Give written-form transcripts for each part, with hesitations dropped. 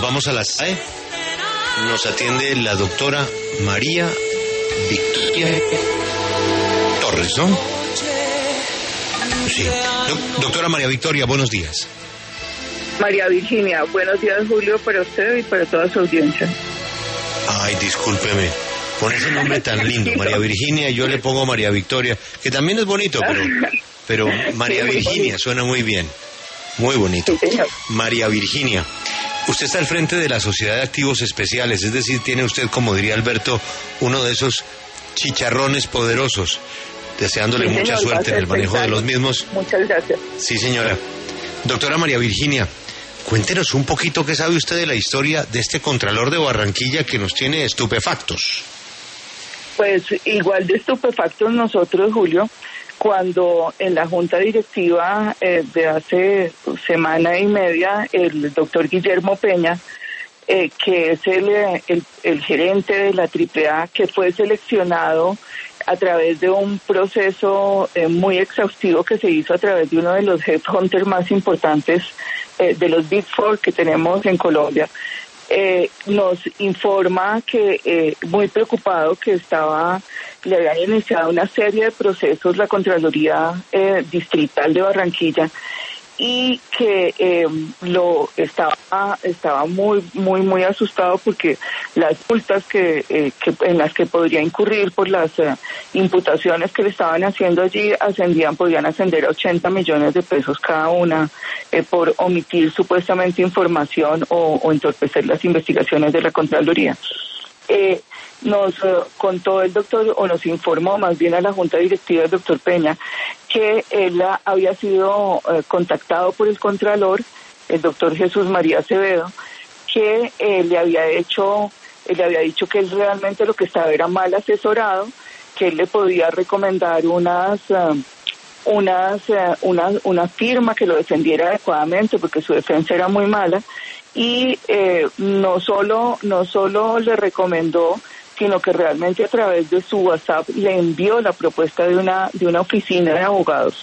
vamos a las SAE. Nos atiende la doctora María Victoria Torres, ¿no? Sí. Doctora María Victoria, buenos días. María Virginia, buenos días, Julio, para usted y para toda su audiencia. Ay, discúlpeme. Con ese nombre tan lindo, María Virginia, yo le pongo María Victoria, que también es bonito, pero María Virginia suena muy bien, muy bonito. Sí, señor. María Virginia, usted está al frente de la Sociedad de Activos Especiales, es decir, tiene usted, como diría Alberto, uno de esos chicharrones poderosos, deseándole mucha suerte en el manejo de los mismos. Muchas gracias. Sí, señora. Doctora María Virginia, cuéntenos un poquito qué sabe usted de la historia de este Contralor de Barranquilla que nos tiene estupefactos. Pues igual de estupefactos nosotros, Julio, cuando en la junta directiva de hace semana y media, el doctor Guillermo Peña, que es el gerente de la AAA, que fue seleccionado a través de un proceso muy exhaustivo que se hizo a través de uno de los headhunters más importantes de los Big Four que tenemos en Colombia, nos informa que muy preocupado que le habían iniciado una serie de procesos la Contraloría Distrital de Barranquilla y que estaba muy asustado porque las multas en las que podría incurrir por las imputaciones que le estaban haciendo allí podían ascender a 80 millones de pesos cada una por omitir supuestamente información o entorpecer las investigaciones de la Contraloría. Nos contó el doctor, o nos informó más bien a la Junta Directiva del doctor Peña, que él había sido contactado por el Contralor, el doctor Jesús María Acevedo, que le había dicho que él realmente lo que estaba era mal asesorado, que él le podía recomendar una firma que lo defendiera adecuadamente porque su defensa era muy mala, y no solo le recomendó, sino que realmente a través de su WhatsApp le envió la propuesta de una oficina de abogados.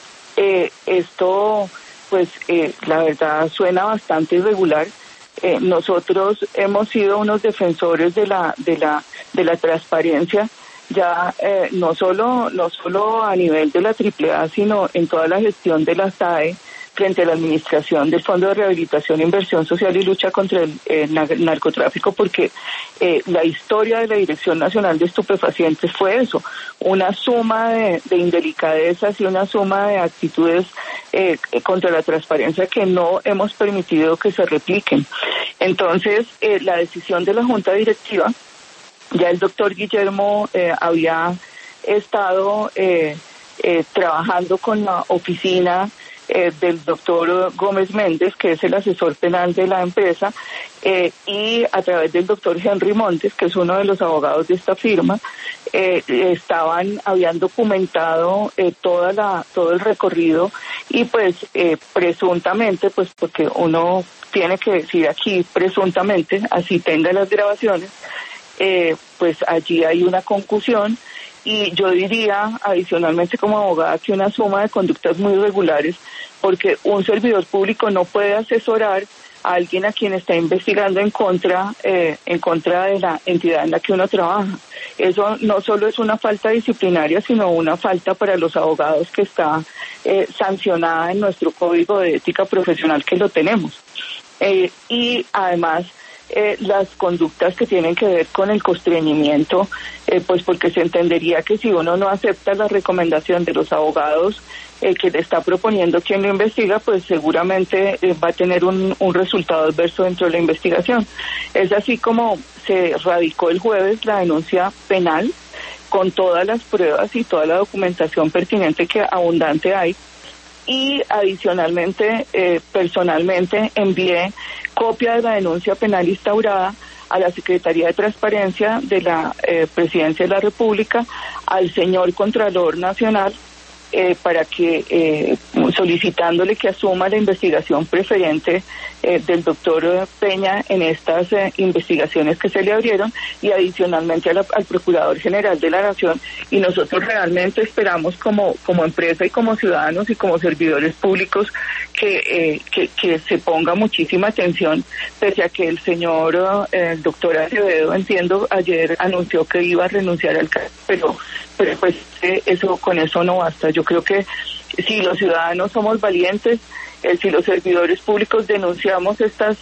Esto, pues, la verdad suena bastante irregular. Nosotros hemos sido unos defensores de la transparencia, ya no solo a nivel de la AAA, sino en toda la gestión de la SAE frente a la administración del Fondo de Rehabilitación, Inversión Social y Lucha contra el Narcotráfico, porque la historia de la Dirección Nacional de Estupefacientes fue eso, una suma de indelicadezas y una suma de actitudes contra la transparencia que no hemos permitido que se repliquen. Entonces, la decisión de la Junta Directiva, ya el doctor Guillermo había estado trabajando con la oficina del doctor Gómez Méndez, que es el asesor penal de la empresa, y a través del doctor Henry Montes, que es uno de los abogados de esta firma, habían documentado todo el recorrido y pues presuntamente, pues porque uno tiene que decir aquí presuntamente, así tenga las grabaciones, pues allí hay una concusión. Y yo diría, adicionalmente como abogada, que una suma de conductas muy irregulares, porque un servidor público no puede asesorar a alguien a quien está investigando en contra de la entidad en la que uno trabaja. Eso no solo es una falta disciplinaria, sino una falta para los abogados que está sancionada en nuestro Código de Ética Profesional, que lo tenemos. Y además, las conductas que tienen que ver con el constreñimiento, pues porque se entendería que si uno no acepta la recomendación de los abogados que le está proponiendo quien lo investiga, pues seguramente va a tener un resultado adverso dentro de la investigación. Es así como se radicó el jueves la denuncia penal con todas las pruebas y toda la documentación pertinente que abundante hay. Y adicionalmente, personalmente envié copia de la denuncia penal instaurada a la Secretaría de Transparencia de la Presidencia de la República, al señor Contralor Nacional, para que solicitándole que asuma la investigación preferente del doctor Peña en estas investigaciones que se le abrieron, y adicionalmente al Procurador General de la Nación. Y nosotros realmente esperamos como empresa y como ciudadanos y como servidores públicos que se ponga muchísima atención, pese a que el señor, el doctor Acevedo, entiendo, ayer anunció que iba a renunciar al cargo, pero pues con eso no basta. Yo creo que si los ciudadanos somos valientes, si los servidores públicos denunciamos estas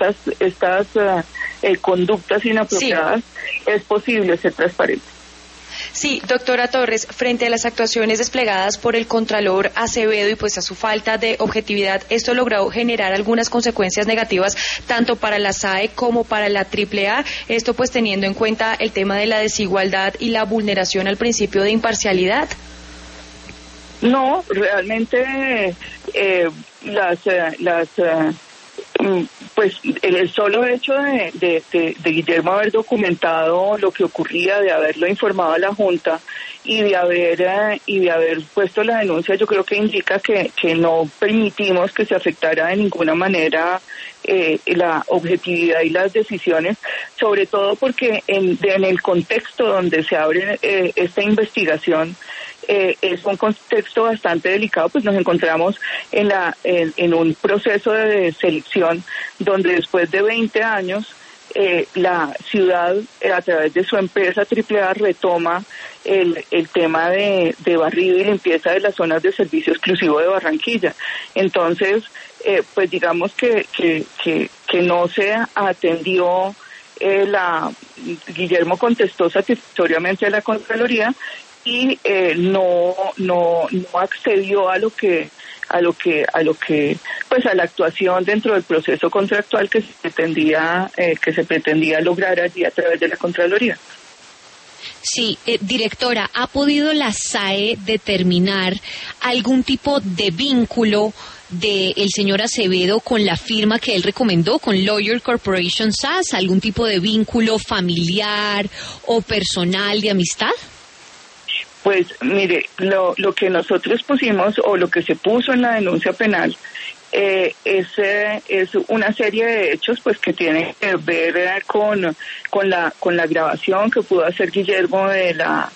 conductas inapropiadas, sí, es posible ser transparente. Sí, doctora Torres, frente a las actuaciones desplegadas por el Contralor Acevedo y pues a su falta de objetividad, esto logró generar algunas consecuencias negativas tanto para la SAE como para la AAA, esto pues teniendo en cuenta el tema de la desigualdad y la vulneración al principio de imparcialidad. No, realmente pues el solo hecho de Guillermo haber documentado lo que ocurría, de haberlo informado a la Junta y de haber puesto la denuncia, yo creo que indica que no permitimos que se afectara de ninguna manera la objetividad y las decisiones, sobre todo porque en el contexto donde se abre esta investigación, es un contexto bastante delicado, pues nos encontramos en un proceso de selección donde después de 20 años la ciudad, a través de su empresa AAA, retoma el tema de barrido y limpieza de las zonas de servicio exclusivo de Barranquilla. Entonces, pues digamos que no se atendió, Guillermo contestó satisfactoriamente a la Contraloría y no accedió a la actuación dentro del proceso contractual que se pretendía lograr allí a través de la Contraloría. Sí, directora, ¿ha podido la SAE determinar algún tipo de vínculo del señor Acevedo con la firma que él recomendó, con Lawyer Corporation SAS, algún tipo de vínculo familiar o personal de amistad? Pues mire, lo que nosotros pusimos o lo que se puso en la denuncia penal es una serie de hechos pues que tienen que ver con la grabación que pudo hacer Guillermo de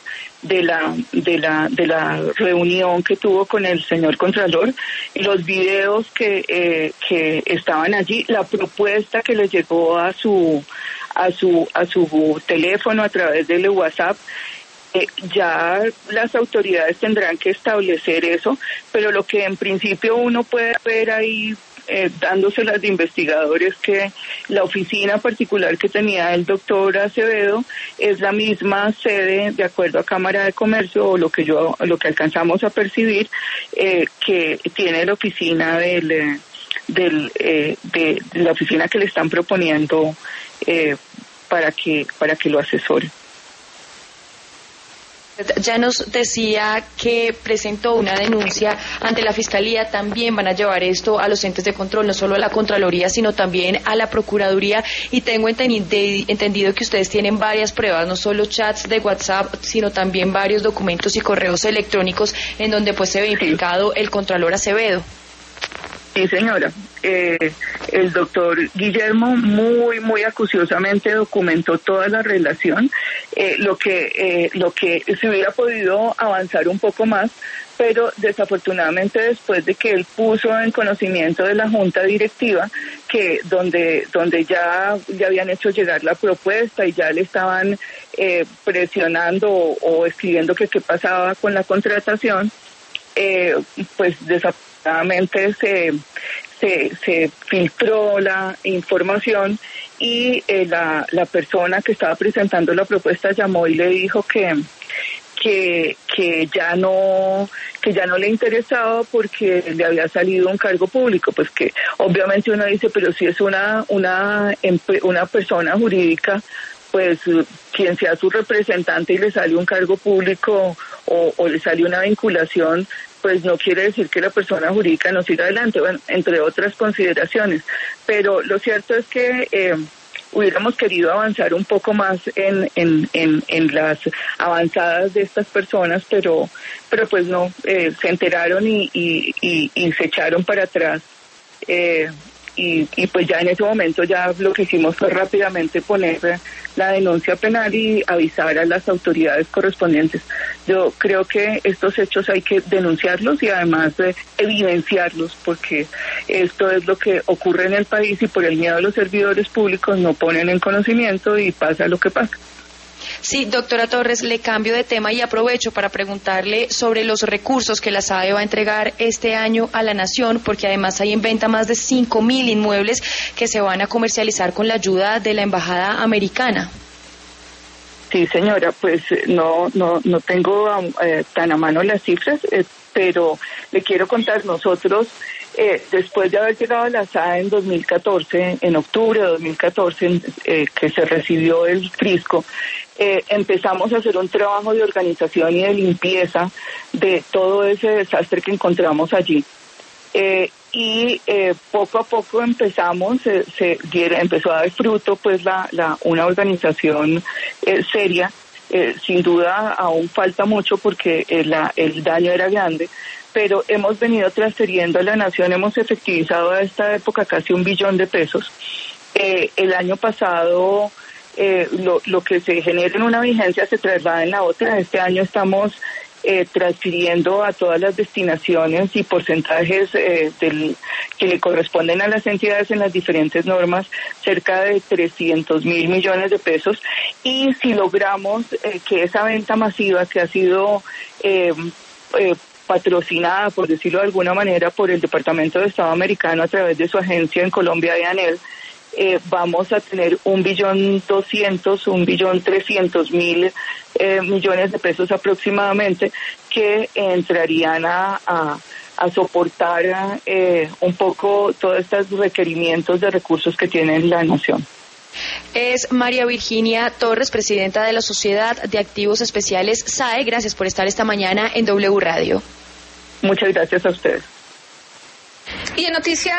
la reunión que tuvo con el señor Contralor, los videos que estaban allí, la propuesta que le llegó a su teléfono a través del WhatsApp. Ya las autoridades tendrán que establecer eso, pero lo que en principio uno puede ver ahí dándoselas de investigadores, que la oficina particular que tenía el doctor Acevedo es la misma sede, de acuerdo a Cámara de Comercio, o lo que alcanzamos a percibir, que tiene la oficina de la oficina que le están proponiendo para que lo asesore. Ya nos decía que presentó una denuncia ante la Fiscalía, también van a llevar esto a los entes de control, no solo a la Contraloría, sino también a la Procuraduría, y tengo entendido que ustedes tienen varias pruebas, no solo chats de WhatsApp, sino también varios documentos y correos electrónicos en donde pues se ve implicado el Contralor Acevedo. Sí, señora. El doctor Guillermo muy acuciosamente documentó toda la relación, lo que se hubiera podido avanzar un poco más, pero desafortunadamente después de que él puso en conocimiento de la Junta Directiva que donde ya le habían hecho llegar la propuesta y ya le estaban presionando o escribiendo que qué pasaba con la contratación, pues desafortunadamente se filtró la información y la persona que estaba presentando la propuesta llamó y le dijo que ya no le interesaba porque le había salido un cargo público. Pues que obviamente uno dice, pero si es una persona jurídica, pues quien sea su representante y le sale un cargo público o le sale una vinculación, pues no quiere decir que la persona jurídica no siga adelante, bueno, entre otras consideraciones. Pero lo cierto es que hubiéramos querido avanzar un poco más en las avanzadas de estas personas, pero pues no, se enteraron y se echaron para atrás. Y pues ya en ese momento ya lo que hicimos fue rápidamente poner la denuncia penal y avisar a las autoridades correspondientes. Yo creo que estos hechos hay que denunciarlos y además evidenciarlos, porque esto es lo que ocurre en el país y por el miedo a los servidores públicos no ponen en conocimiento y pasa lo que pasa. Sí, doctora Torres, le cambio de tema y aprovecho para preguntarle sobre los recursos que la SAE va a entregar este año a la Nación, porque además hay en venta más de 5.000 inmuebles que se van a comercializar con la ayuda de la Embajada Americana. Sí, señora, pues no tengo tan a mano las cifras, pero le quiero contar, nosotros, después de haber llegado a la SAE en 2014, en octubre de 2014, que se recibió el Frisco, empezamos a hacer un trabajo de organización y de limpieza de todo ese desastre que encontramos allí. Y poco a poco empezamos, empezó a dar fruto pues una organización seria. Sin duda aún falta mucho porque el daño era grande, pero hemos venido transfiriendo a la Nación, hemos efectivizado a esta época casi 1 billón de pesos. El año pasado lo que se genera en una vigencia se traslada en la otra. Este año estamos transfiriendo a todas las destinaciones y porcentajes que le corresponden a las entidades en las diferentes normas, cerca de 300.000 millones de pesos, y si logramos que esa venta masiva que ha sido patrocinada, por decirlo de alguna manera, por el Departamento de Estado americano a través de su agencia en Colombia, DANEL, vamos a tener 1.200.000, 1.300.000 millones de pesos aproximadamente, que entrarían a soportar un poco todos estos requerimientos de recursos que tiene la Nación. Es María Virginia Torres, presidenta de la Sociedad de Activos Especiales SAE. Gracias por estar esta mañana en W Radio. Muchas gracias a ustedes. Y en noticias